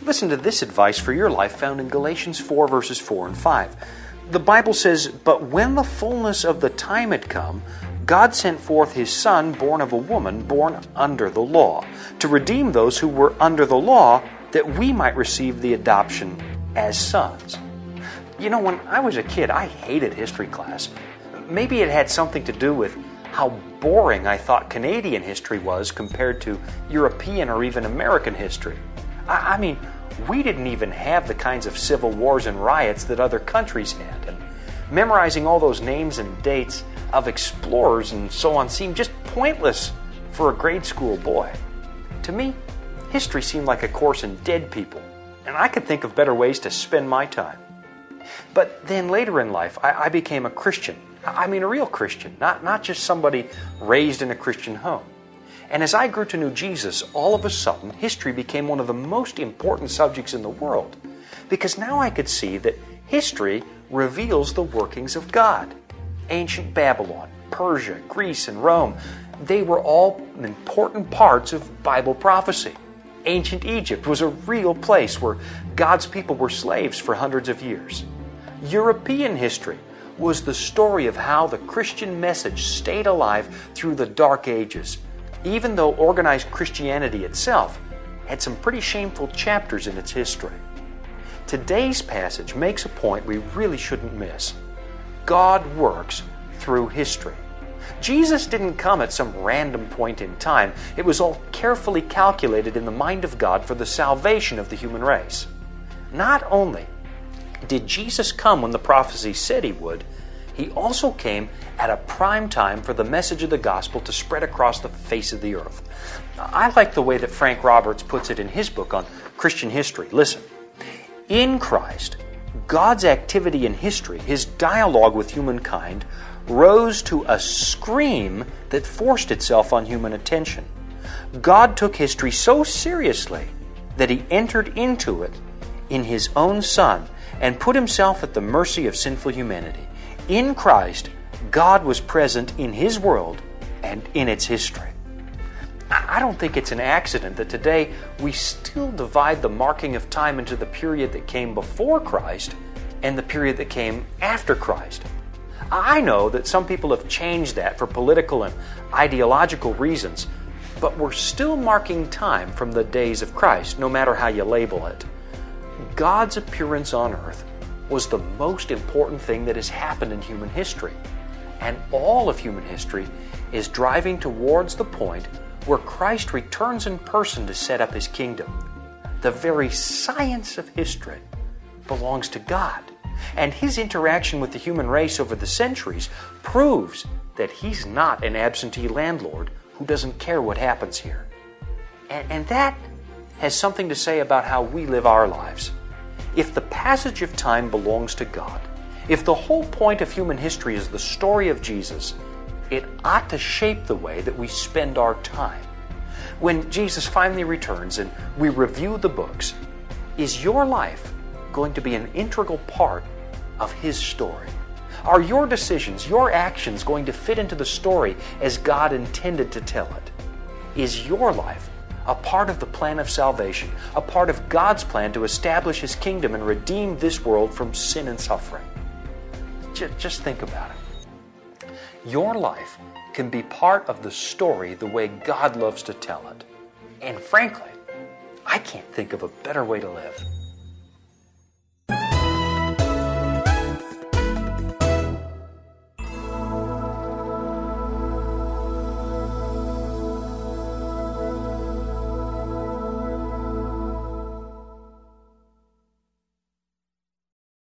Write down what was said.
Listen to this advice for your life found in Galatians 4, verses 4 and 5. The Bible says, "But when the fullness of the time had come, God sent forth His Son, born of a woman, born under the law, to redeem those who were under the law, that we might receive the adoption as sons." You know, when I was a kid, I hated history class. Maybe it had something to do with how boring I thought Canadian history was compared to European or even American history. I mean, we didn't even have the kinds of civil wars and riots that other countries had. And memorizing all those names and dates of explorers and so on seemed just pointless for a grade school boy. To me, history seemed like a course in dead people, and I could think of better ways to spend my time. But then later in life, I became a Christian. I mean, a real Christian, not just somebody raised in a Christian home. And as I grew to know Jesus, all of a sudden, history became one of the most important subjects in the world. Because now I could see that history reveals the workings of God. Ancient Babylon, Persia, Greece, and Rome, they were all important parts of Bible prophecy. Ancient Egypt was a real place where God's people were slaves for hundreds of years. European history was the story of how the Christian message stayed alive through the Dark Ages, even though organized Christianity itself had some pretty shameful chapters in its history. Today's passage makes a point we really shouldn't miss. God works through history. Jesus didn't come at some random point in time. It was all carefully calculated in the mind of God for the salvation of the human race. Not only did Jesus come when the prophecy said He would, He also came at a prime time for the message of the gospel to spread across the face of the earth. I like the way that Frank Roberts puts it in his book on Christian history. Listen, in Christ, God's activity in history, His dialogue with humankind, rose to a scream that forced itself on human attention. God took history so seriously that He entered into it in His own Son and put Himself at the mercy of sinful humanity. In Christ, God was present in His world and in its history. I don't think it's an accident that today we still divide the marking of time into the period that came before Christ and the period that came after Christ. I know that some people have changed that for political and ideological reasons, but we're still marking time from the days of Christ, no matter how you label it. God's appearance on earth was the most important thing that has happened in human history. And all of human history is driving towards the point where Christ returns in person to set up His kingdom. The very science of history belongs to God. And His interaction with the human race over the centuries proves that He's not an absentee landlord who doesn't care what happens here. And that has something to say about how we live our lives. If the passage of time belongs to God, if the whole point of human history is the story of Jesus, it ought to shape the way that we spend our time. When Jesus finally returns and we review the books, is your life going to be an integral part of His story? Are your decisions, your actions going to fit into the story as God intended to tell it? Is your life a part of the plan of salvation, a part of God's plan to establish His kingdom and redeem this world from sin and suffering? Just think about it. Your life can be part of the story the way God loves to tell it. And frankly, I can't think of a better way to live.